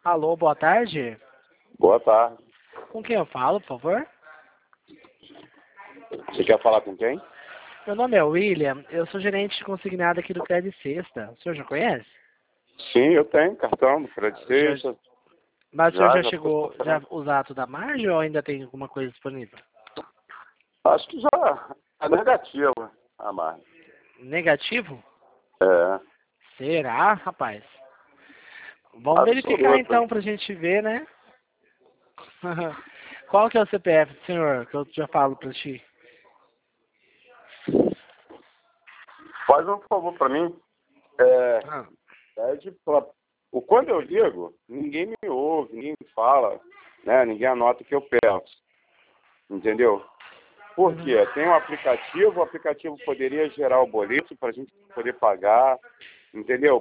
Alô, boa tarde. Boa tarde. Com quem eu falo, por favor? Você quer falar com quem? Meu nome é William, eu sou gerente consignado aqui do Crédito Sexta. O senhor já conhece? Sim, eu tenho cartão do Crédito Sexta. Mas o senhor já Já chegou, fiz já usar tudo da margem ou ainda tem alguma coisa disponível? Acho que já é negativo a mais. Negativo? É. Será, rapaz? Vamos verificar Absoluto. então pra gente ver, né? Qual que é o CPF do senhor, que eu já falo pra ti? Faz um favor pra mim. Ah, Pede pra... Quando eu ligo, ninguém me ouve, ninguém fala, né? Ninguém anota o que eu peço. Entendeu? Por quê? Tem um aplicativo, o aplicativo poderia gerar o boleto para a gente poder pagar, entendeu?